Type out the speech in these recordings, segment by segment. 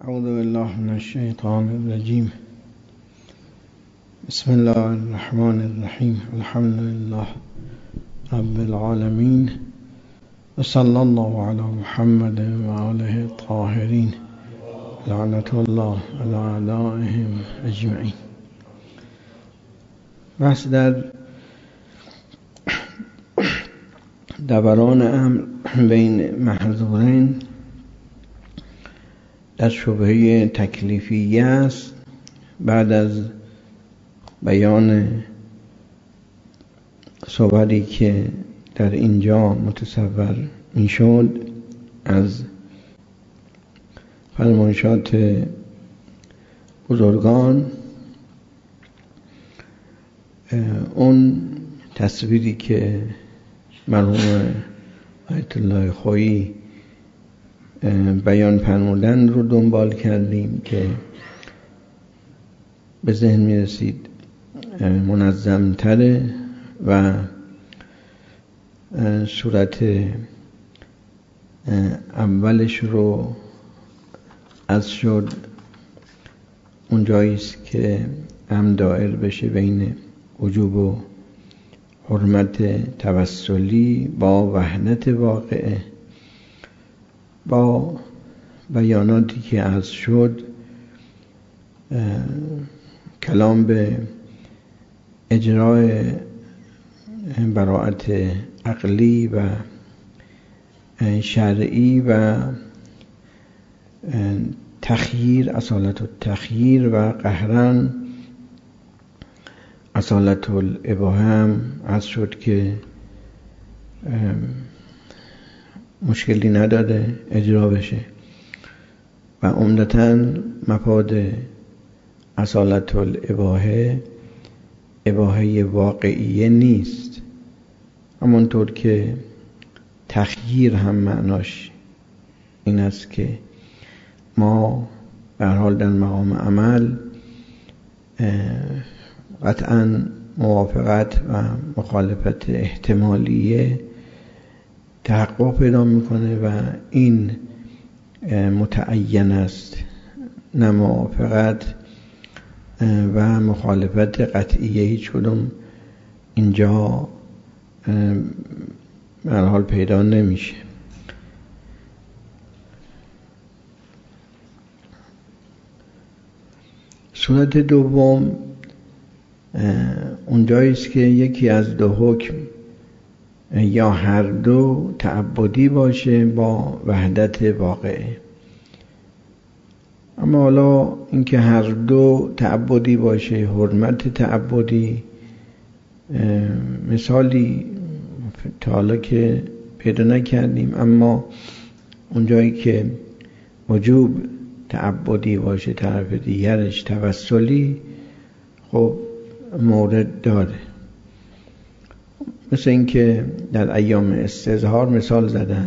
اعوذ بالله من الشیطان الرجیم. بسم الله الرحمن الرحیم. الحمد لله رب العالمین و صلی الله علی محمد و آله الطاهرین لعنت الله علی اعدائهم اجمعین. بحث در دوران امر بین محظورین در شبهه تکلیفیه است. بعد از بیان صحبتی که در اینجا متصور میشد از فرمایشات بزرگان، اون تصویری که مرحوم آیت الله خویی بیان فرمودن رو دنبال کردیم که به ذهن می رسید منظم تره و صورت اولش رو از شد اون جاییست که هم دائر بشه بین وجوب و حرمت توسلی با وحدت واقعه. با بیاناتی که از شد کلام به اجرای براءت عقلی و شرعی و تخییر، اصالت التخییر و قهرن اصالت الاباحه هم از شد که مشکلی نداره اجرا بشه و عمدتاً مفاد اصالت الاباحه اباحه واقعیه نیست، همونطور که تخییر هم معناش این است که ما به هر حال در مقام عمل قطعاً موافقت و مخالفت احتمالیه تحقق پیدا میکنه و این متعین است، نه موافقت و مخالفت قطعیه هیچ کدوم اینجا به هر حال پیدا نمیشه. صورت دوم اونجاییست که یکی از دو حکم یا هر دو تعبدی باشه با وحدت واقعه. اما حالا اینکه هر دو تعبدی باشه، حرمت تعبدی، مثالی تا حالا که پیدا نکردیم، اما اونجایی که وجوب تعبدی باشه طرف دیگرش توسلی، خب مورد داره. مثل اینکه در ایام استظهار مثال زدن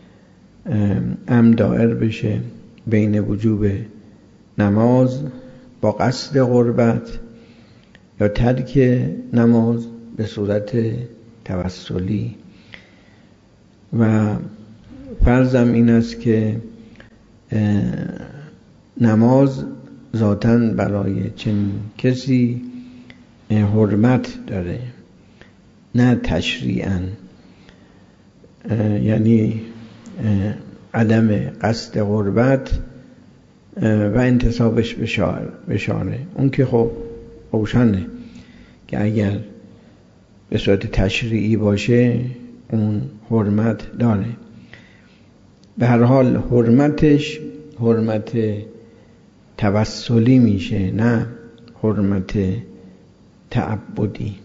دائر بشه بین وجوب نماز با قصد قربت یا ترک نماز به صورت توسلی. و فرضم این است که نماز ذاتاً برای چنین کسی حرمت داره، نه تشریعاً، یعنی عدم قصد قربت و انتصابش بشاره. اون که خب روشنه که اگر به صورت تشریعی باشه اون حرمت داره. به هر حال حرمتش حرمت توسلی میشه، نه حرمت تعبدی.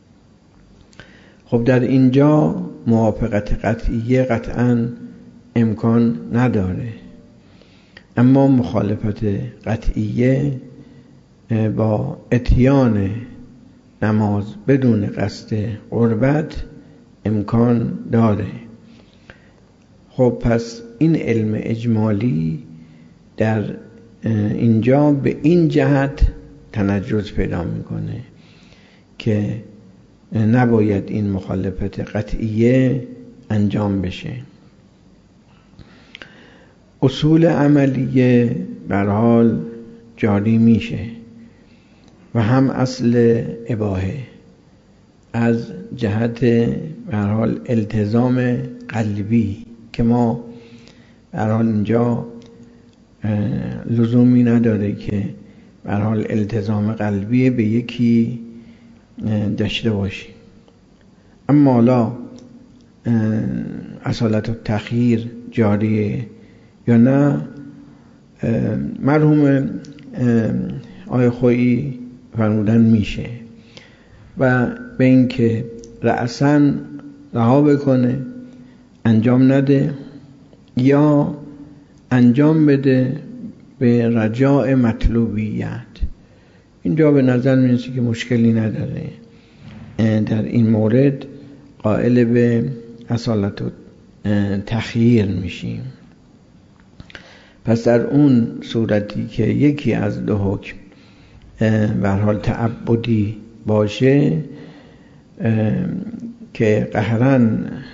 خب در اینجا موافقت قطعیه قطعاً امکان نداره، اما مخالفت قطعیه با اتیان نماز بدون قصد قربت امکان داره. خب پس این علم اجمالی در اینجا به این جهت تنجز پیدا میکنه که نباید این مخالفت قطعیه انجام بشه. اصول عملیه به هر حال جاری میشه و هم اصل اباحه از جهت به هر حال التزام قلبی که ما به هر حال اینجا لزومی نداره که به هر حال التزام قلبی به یکی داشته باشیم. اما حالا اصالت و تخییر جاریه یا نه، مرحوم آقای خویی فرمودن میشه و به این که رأساً رها بکنه، انجام نده یا انجام بده به رجاء مطلوبیت. اینجا به نظر میرسه که مشکلی نداره. در این مورد قائل به اصالت و تخییر میشیم. پس در اون صورتی که یکی از دو حکم به هر حال تعبدی باشه که قهراً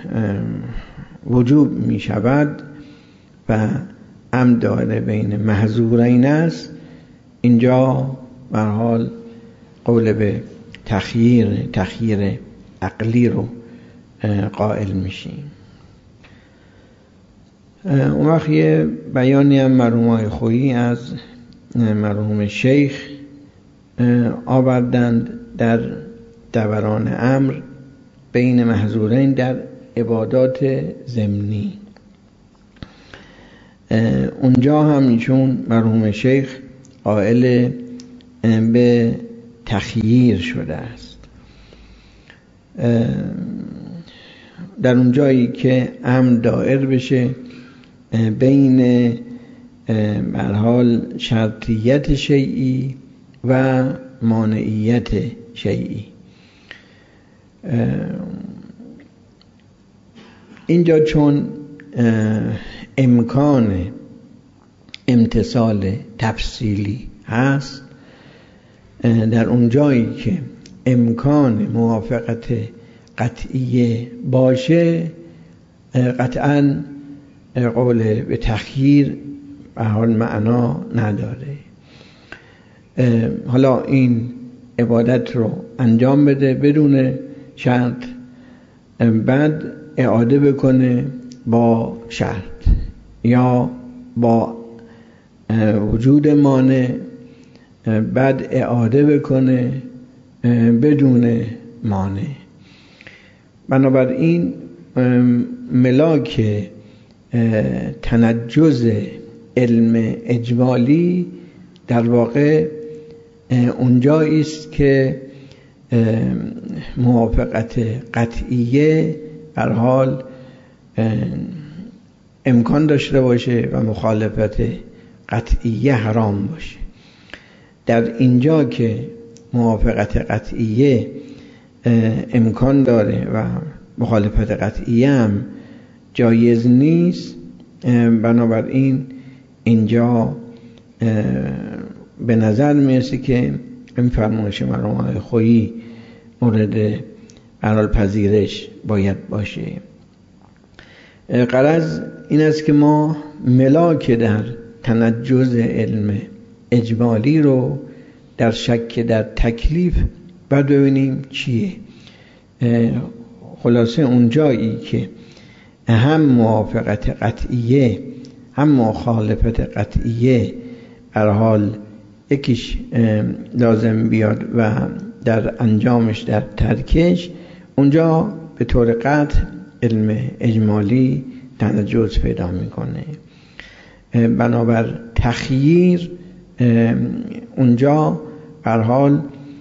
وجوب می شود و عمد داره بین محظورین است، اینجا به هر حال قول به تخییر عقلی رو قائل میشیم. اون وقت یه بیانی هم مرحوم آقای خویی از مرحوم شیخ آوردند در دوران امر بین محظورین در عبادات ضمنی. اونجا هم ایشون مرحوم شیخ قائل به تخییر شده است. در اون جایی که امر دائر بشه بین به هر حال شرطیت شیئی و مانعیت شیئی. اینجا چون امکان امتثال تفصیلی هست، در اون جایی که امکان موافقت قطعیه باشه قطعاً قول به تخییر به حال معنا نداره. حالا این عبادت رو انجام بده بدون شرط، بعد اعاده بکنه با شرط یا با وجود مانع، بعد اعاده بکنه بدون مانع. بنابراین ملاک تنجز علم اجمالی در واقع اونجایی است که موافقت قطعیه هر حال امکان داشته باشه و مخالفت قطعیه حرام باشه. در اینجا که موافقت قطعیه امکان داره و مخالفت قطعیه هم جایز نیست، بنابراین اینجا به نظر میرسه که این فرمایش مرحوم آقای خویی مورد قرار پذیرش باید باشه. غرض این است که ما ملاک در تنجز علم اجمالی رو در شک در تکلیف بعد ببینیم چیه. خلاصه اون جایی که هم موافقت قطعیه هم مخالفت قطعیه هر حال یکیش لازم بیاد و در انجامش در ترکش، اونجا به طور قطع علم اجمالی تنجز پیدا میکنه. بنابر تخییر اونجا هر حال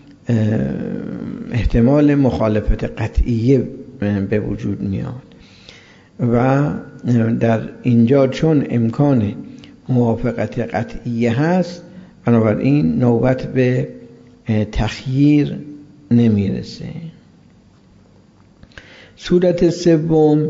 احتمال مخالفت قطعیه به وجود میاد و در اینجا چون امکان موافقت قطعیه هست، بنابراین نوبت به تخییر نمیرسه. صورت سوم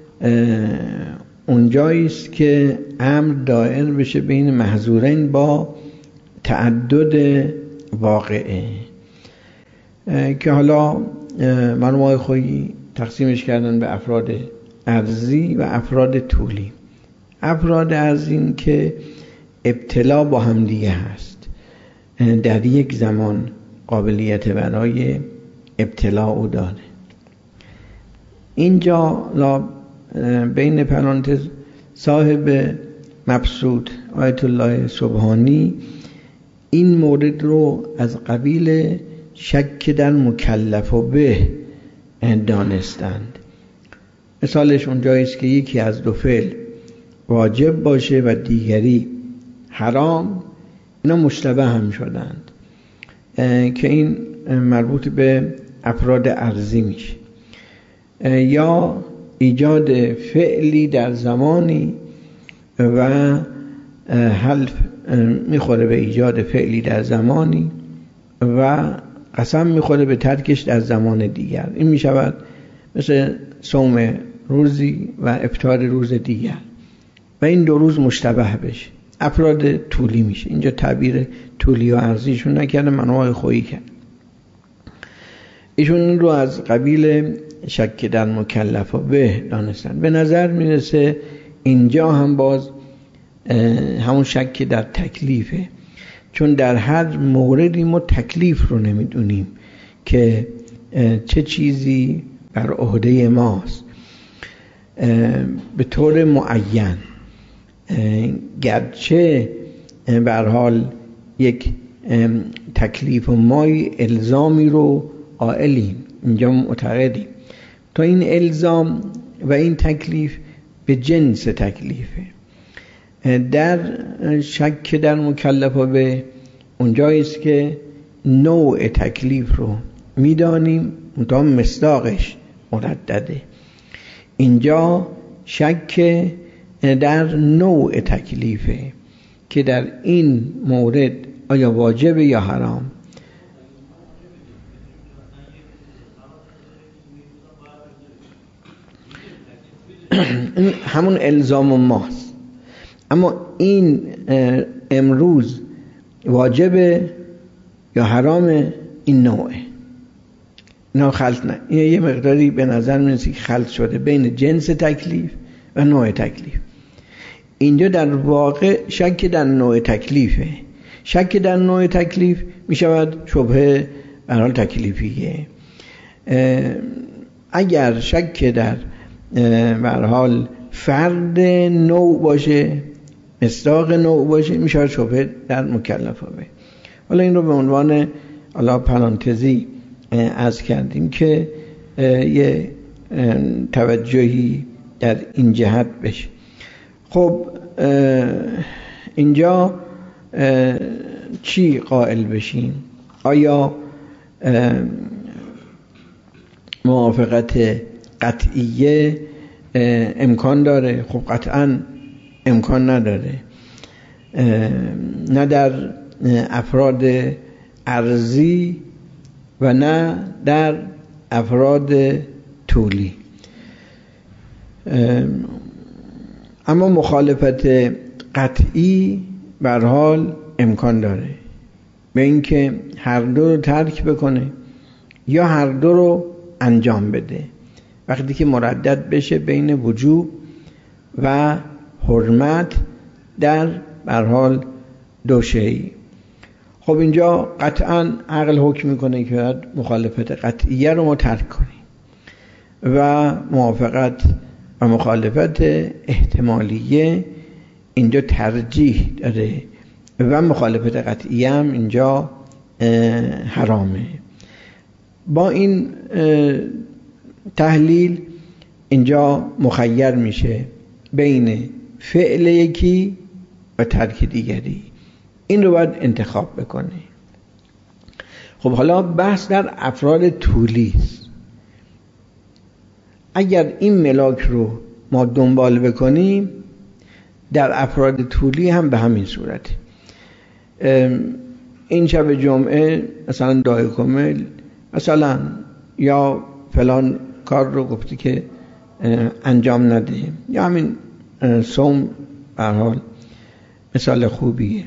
اونجایی است که امر دائر بشه بین محظورین با تعدد واقعه، که حالا مرحوم آقای خویی تقسیمش کردن به افراد عرضی و افراد طولی. افراد عرضی که ابتلا با هم دیگه هست. در یک زمان قابلیت برای ابتلا او داره. اینجا بین پرانتز صاحب مبسوط آیت الله سبحانی این مورد رو از قبیل شک در مکلف و به دانستند. مثالش اونجایی است که یکی از دو فعل واجب باشه و دیگری حرام، اینا مشتبه هم شدند که این مربوط به افراد ارضی میشه. یا ایجاد فعلی در زمانی و حلف میخوره به ایجاد فعلی در زمانی و قسم میخوره به ترکش در زمان دیگر. این میشود مثل صوم روزی و افطار روز دیگر و این دو روز مشتبه بشه، افراد طولی میشه. اینجا تعبیر طولی و ارضیشون نکرده، منوع خویی کرد. ایشون رو از قبیل شک در مکلف و به دانستن. به نظر میرسه اینجا هم باز همون شک در تکلیفه، چون در هر موردی ما تکلیف رو نمیدونیم که چه چیزی بر عهده ماست به طور معین، گرچه به هر حال یک تکلیف و مای الزامی رو قائلیم، اینجا معتقدیم تا این الزام و این تکلیف به جنس تکلیفه. در شک در مکلف به اونجایی است که نوع تکلیف رو میدانیم تا مصداقش مردده. اینجا شک در نوع تکلیفه که در این مورد آیا واجب یا حرام. همون الزام ماست، اما این امروز واجبه یا حرام، این نوعه. اینا خلط نه، این یه مقداری به نظر میرسه که خلط شده بین جنس تکلیف و نوع تکلیف. اینجا در واقع شک در نوع تکلیفه. شک در نوع تکلیف میشود شبهه بر حال تکلیفیه. اگر شک در بر حال فرد نوع باشه، مصداق نوع باشه، میشه شبهه در مکلفه به. حالا این رو به عنوان پرانتزی عرض کردیم که یه توجهی در این جهت بشه. خب اینجا چی قائل بشیم؟ آیا موافقت قطعیه امکان داره؟ خب قطعا امکان نداره، نه در افراد ارضی و نه در افراد طولی. اما مخالفت قطعی به هر حال امکان داره، به اینکه هر دو رو ترک بکنه یا هر دو رو انجام بده، وقتی که مردد بشه بین وجوب و حرمت در به هر حال دو شیء. خب اینجا قطعا عقل حکم میکنه که باید مخالفت قطعیه رو ما ترک کنیم و موافقت و مخالفت احتمالیه اینجا ترجیح داره و مخالفت قطعیه هم اینجا حرامه. با این تحلیل اینجا مخیر میشه بین فعل یکی و ترک دیگری، این رو باید انتخاب بکنه. خب حالا بحث در افراد طولی است. اگر این ملاک رو ما دنبال بکنیم در افراد طولی هم به همین صورت. این شب جمعه مثلا دعای کامل مثلا یا فلان کار رو گفتی که انجام نده، یا همین صوم به هر حال مثال خوبیه.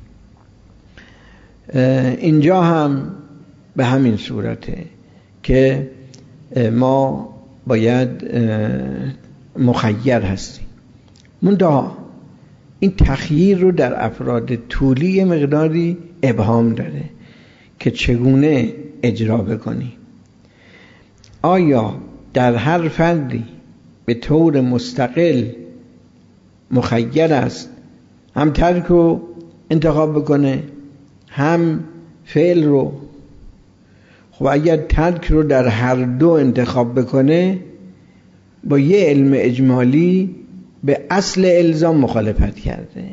اینجا هم به همین صورته که ما باید مخیر هستیم. منتها این تخییر رو در افراد طولی یه مقداری ابهام داره که چگونه اجرا بکنی. آیا در هر فردی به طور مستقل مخیر است هم ترک رو انتخاب بکنه هم فعل رو؟ خب اگر ترک رو در هر دو انتخاب بکنه با یه علم اجمالی به اصل الزام مخالفت کرده.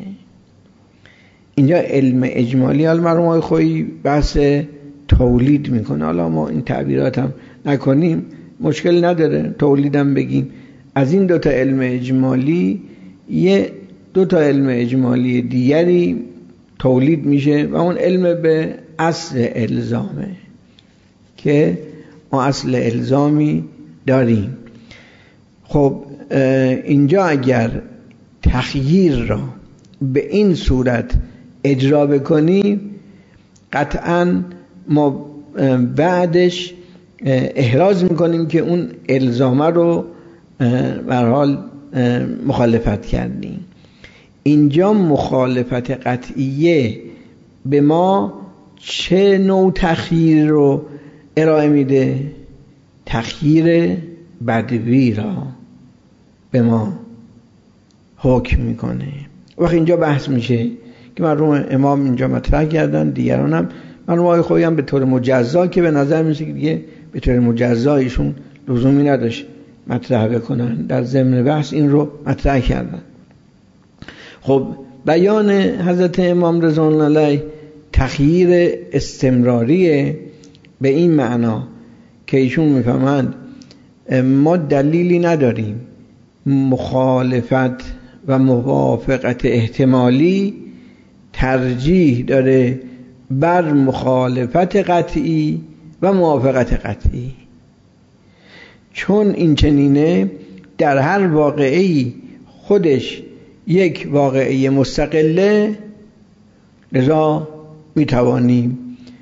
اینجا علم اجمالی حالا مرحوم خویی بحث تولید میکنه، حالا ما این تعبیرات هم نکنیم مشکل نداره، تولیدم بگیم. از این دوتا علم اجمالی یه دوتا علم اجمالی دیگری تولید میشه و اون علم به اصل الزامه که ما اصل الزامی داریم. خب اینجا اگر تخییر را به این صورت اجرا بکنیم قطعا ما بعدش احراز میکنیم که اون الزامه رو به هر حال مخالفت کردیم. اینجا مخالفت قطعیه به ما چه نوع تخییر رو ارائه میده؟ تخییر بدوی را به ما حکم میکنه. وقتی اینجا بحث میشه که مرحوم امام اینجا مطرح کردن، دیگران هم مرحوم آقای خویی هم به طور مجزا که به نظر میسه که دیگه به طور مجزا ایشون لزومی نداشت مطرح بکنن، در ضمن بحث این رو مطرح کردن. خب بیان حضرت امام رضوان الله علیه تخییر استمراریه به این معنا که ایشون میفهمند ما دلیلی نداریم مخالفت و موافقت احتمالی ترجیح داره بر مخالفت قطعی و موافقت قطعی، چون این چنینه در هر واقعی خودش یک واقعی مستقله، لذا میتوانیم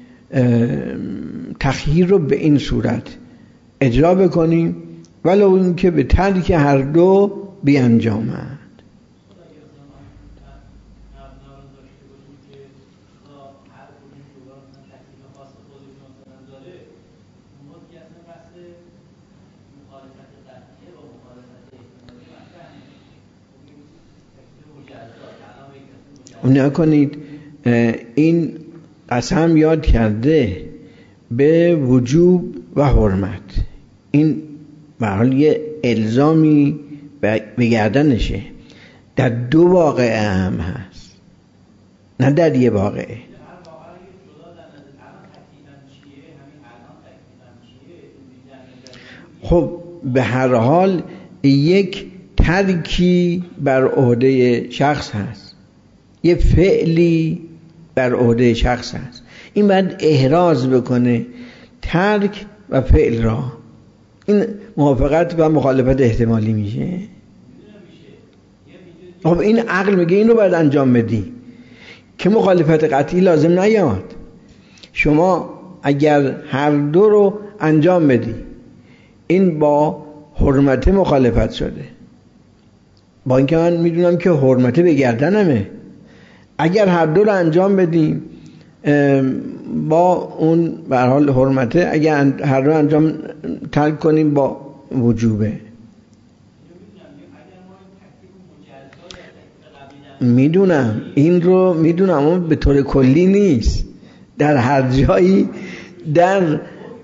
تخییر رو به این صورت اجرا بکنیم ولو اینکه به ترک هر دو بیانجامد. نکنید این قسم یاد کرده به وجوب و حرمت، این به حال یه الزامی به گردنشه، در دو واقعه هم هست نه در یه واقعه. خب به هر حال یک ترکی بر عهده شخص هست، یه فعلی بر عهده شخص هست، این باید احراز بکنه ترک و فعل را. این موافقت و مخالفت احتمالی میشه. خب این عقل میگه این رو باید انجام بدی که مخالفت قطعی لازم نیاد. شما اگر هر دو رو انجام بدی این با حرمت مخالفت شده، با اینکه من میدونم که حرمت به گردنمه. اگر هر دو رو انجام بدیم با اون به هر حال حرمته، اگر هر دو انجام ترک کنیم با وجوبه. میدونم این رو میدونم، اما به طور کلی نیست، در هر جایی در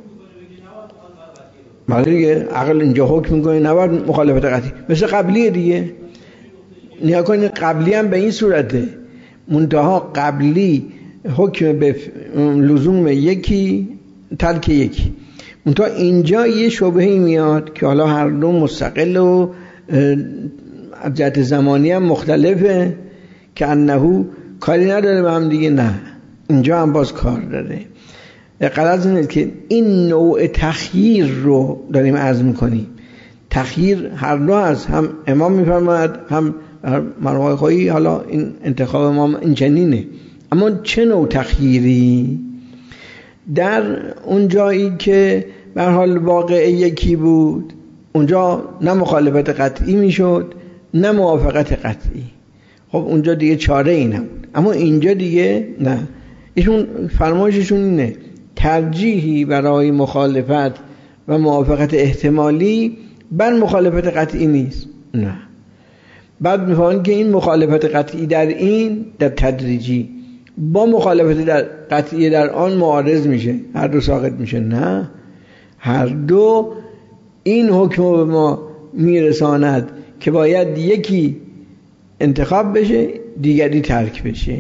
دیگه عقل اینجا حکم میکنه نباید مخالفت قطعی، مثل قبلیه دیگه. نیا کنید قبلی هم به این صورته، منتها قبلی حکم به لزوم یکی ترک یکی، منتها اینجا یه شبهه‌ای میاد که حالا هر دو مستقل و از جهت زمانی هم مختلفه که انهو کاری نداره به هم دیگه. نه، اینجا هم باز کار داره. غرض اینه که این نوع تخییر رو داریم عرض میکنیم. تخییر هر دو هست، هم امام میفرماید هم مرحوم خویی، حالا این انتخاب امام این چنینه. اما چه نوع تخییری؟ در اون جایی که به هر حال واقع یکی بود اونجا نه مخالفت قطعی میشد نه موافقت قطعی. خب اونجا دیگه چاره ای نبود، اما اینجا دیگه نه. ایشون فرمایششون اینه ترجیحی برای مخالفت و موافقت احتمالی بر مخالفت قطعی نیست. نه، بعد میفهمن که این مخالفت قطعی در این در تدریجی با مخالفت در قطعی در آن معارض میشه، هر دو ساقط میشه. نه، هر دو این حکم به ما میرساند که باید یکی انتخاب بشه دیگری ترک بشه.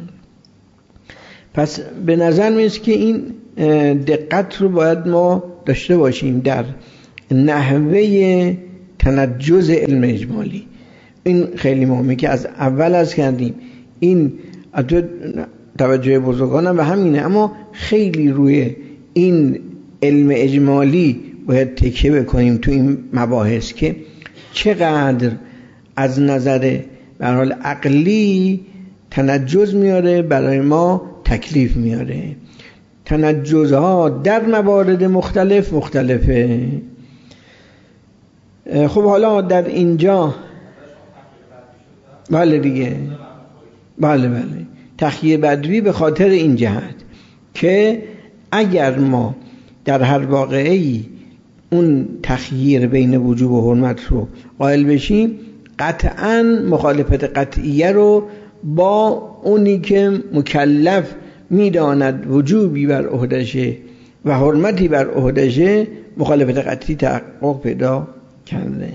پس به نظر میاد که این دقت رو باید ما داشته باشیم در نحوه تنجز علم اجمالی. این خیلی مهمه که از اول از کردیم این توجه بزرگانم و همینه، اما خیلی روی این علم اجمالی باید تکیه بکنیم تو این مباحث که چقدر از نظر به حال عقلی تنجز میاره، برای ما تکلیف میاره. تنجزها در موارد مختلفه. خب حالا در اینجا بله دیگه، بله تخییر بدوی به خاطر این جهت که اگر ما در هر واقعی اون تخییر بین وجوب و حرمت رو قائل بشیم، قطعاً مخالفت قطعیه رو با اونی که مکلف میداند وجوبی بر عهدشه و حرمتی بر عهدشه، مخالفت قطعی تحقق پیدا کرده.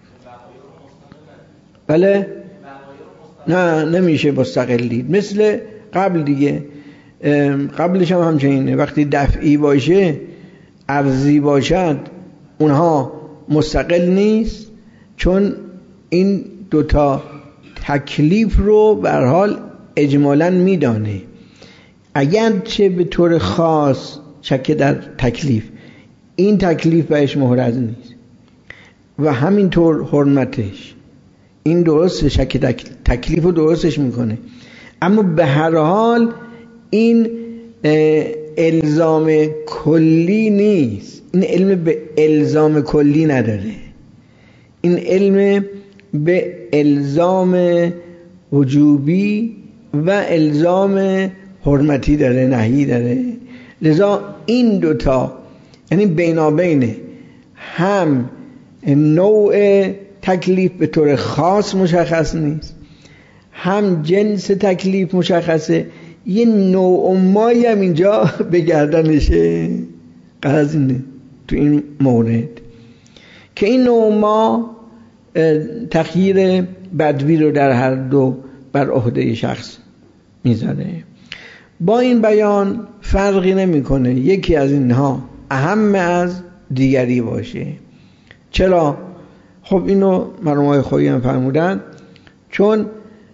بله نه، نمیشه مستقل دید، مثل قبل دیگه. قبلش هم همچنینه، وقتی دفعی باشه عرضی باشد اونها مستقل نیست، چون این دوتا تکلیف رو به هر حال اجمالاً میدانه. اگرچه به طور خاص شک در تکلیف، این تکلیف بهش محرز نیست و همینطور حرمتش، این درسته، شک تکلیف رو درستش میکنه، اما به هر حال این الزام کلی نیست. این علم به الزام کلی نداره، این علم به الزام وجوبی و الزام حرمتی داره، نهی داره. لذا این دوتا یعنی بینابینه، هم نوع تکلیف به طور خاص مشخص نیست، هم جنس تکلیف مشخصه، یه نوع مایی هم اینجا به گردنشه. قضیه اینه تو این مورد که این نوع ما تخییر بدوی رو در هر دو بر عهده شخص میذاره. با این بیان فرقی نمیکنه یکی از اینها اهم از دیگری باشه. چرا؟ خب اینو مرحوم خویی هم فرمودن، چون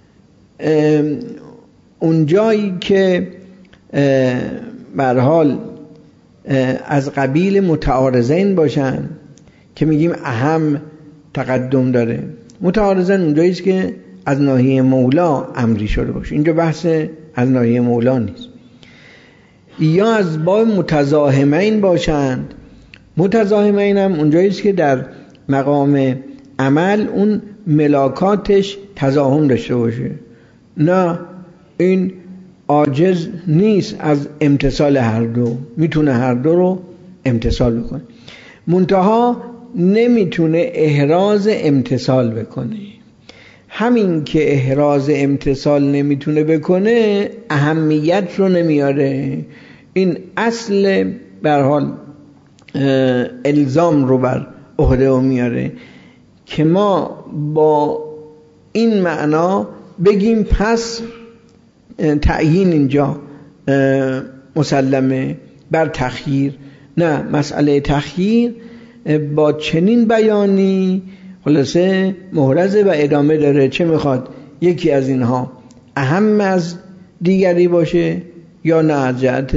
اون جایی که به هر حال از قبیل متعارضین باشن که میگیم اهم تقدم داره، متعارضین اونجایی است که از ناحیه مولا امری شده باشه، اینجا بحث از ناحیه مولا نیست. یا از باب متزاحمین باشند، متزاحمین هم اونجایی است که در مقام عمل اون ملاکاتش تزاحم داشته باشه. نه، این عاجز نیست از امتثال هر دو، میتونه هر دو رو امتثال بکنه، منتها نمیتونه احراز امتثال بکنه. همین که احراز امتثال نمیتونه بکنه اهمیت رو نمیاره. این اصل به هر حال الزام رو بر عهده و میاره که ما با این معنا بگیم پس تعیین اینجا مسلمه بر تخییر. نه، مسئله تخییر با چنین بیانی خلاصه محرزه و ادامه داره. چه میخواد؟ یکی از اینها اهم از دیگری باشه یا نه از جهت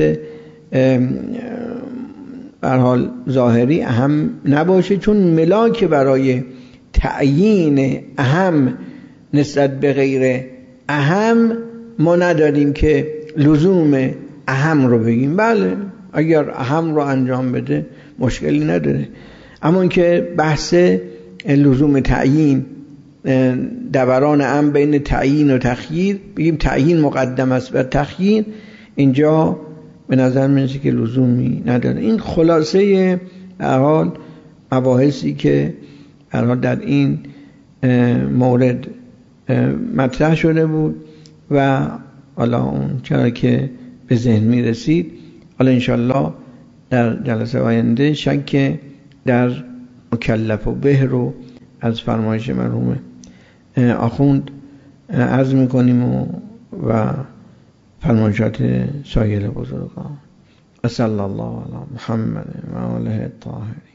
به هر حال ظاهری اهم نباشه، چون ملاک برای تعیین اهم نسبت به غیر اهم ما نداریم که لزوم اهم رو بگیم. بله اگر اهم رو انجام بده مشکلی نداره، اما اینکه بحث لزوم تعیین دوران امر بین تعیین و تخییر بگیم تعیین مقدم است بر تخییر، اینجا به نظر میاد که لزومی نداره. این خلاصه در حال مباحثی که در این مورد مطرح شده بود و حالا اون چرا که به ذهن می رسید. حالا انشالله در جلسه آینده شک در مکلف و به رو از فرمایش مرحوم آخوند عرض میکنیم و فرمایشات سایر بزرگان. صلی الله علی محمد و آله الطاهرین.